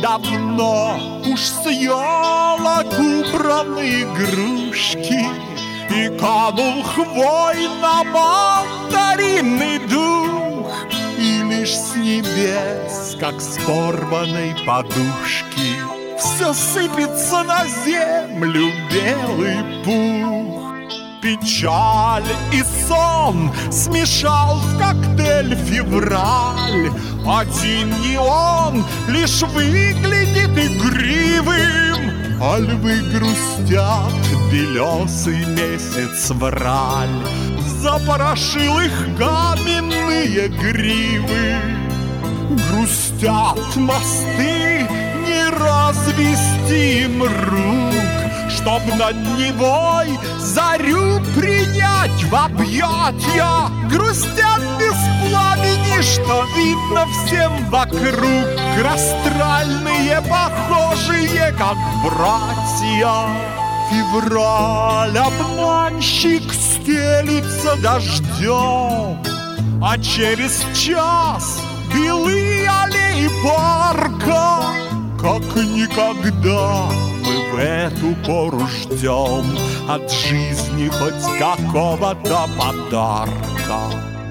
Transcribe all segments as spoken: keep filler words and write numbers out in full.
давно уж съела убранные игрушки, и канул хвойно-мандаринный дух, и лишь с небес, как с порванной подушки, все сыпется на землю белый пух. Печаль и сон смешал в коктейль февраль. Один не он лишь выглядит игривым, а львы грустят, белесый месяц враль запорошил их каменные гривы. Грустят мосты, не развести им рук, чтоб над Невой зарю принять в объятья. Грустят без пламени, что видно всем вокруг, астральные, похожие, как братья. Февраль, обманщик, стелится дождем, а через час белые аллеи парка, как никогда мы в эту пору ждем от жизни хоть какого-то подарка.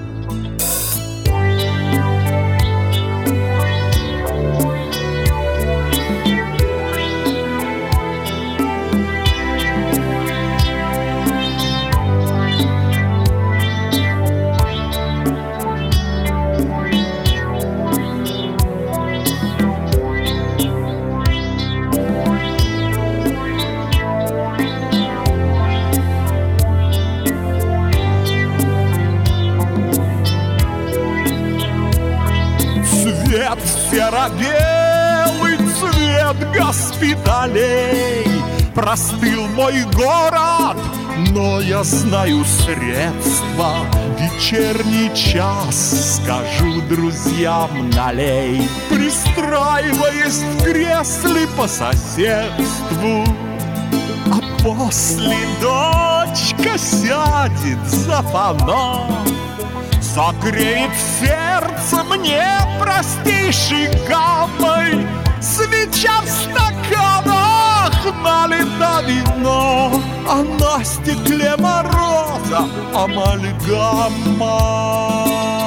Цвет серо-белый, цвет госпиталей. Простыл мой город, но я знаю средства. Вечерний час скажу друзьям налей, пристраиваясь в кресле по соседству. А после дочка сядет за фонарь, согреет сердце мне простейшей гаммой. Свеча в стаканах, налито вино, а на стекле мороза амальгама.